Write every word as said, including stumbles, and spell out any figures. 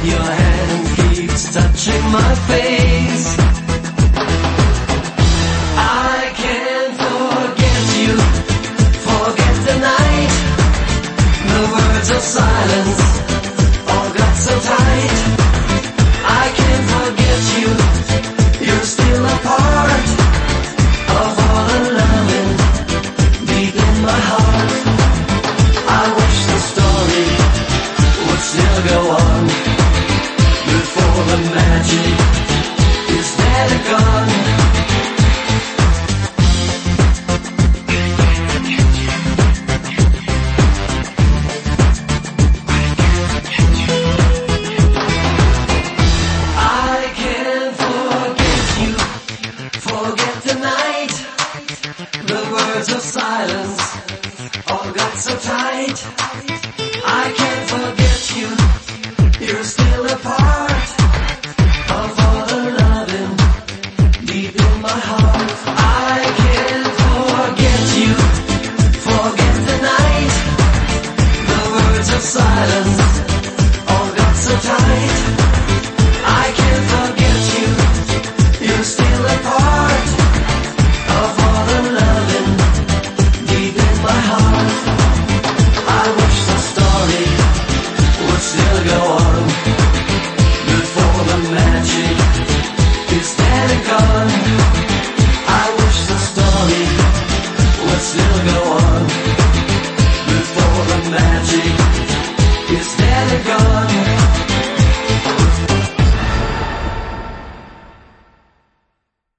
Your hand keeps touching my face. I can't forget you, forget the night. The words of silence all got so tight. I can't forget you, you're still a part of all the loving deep in my heart. I wish the story would still go on before the magic is dead and gone. I can't forget you, forget the night. The words of silence all got so tight. I can't forget you, you're still a part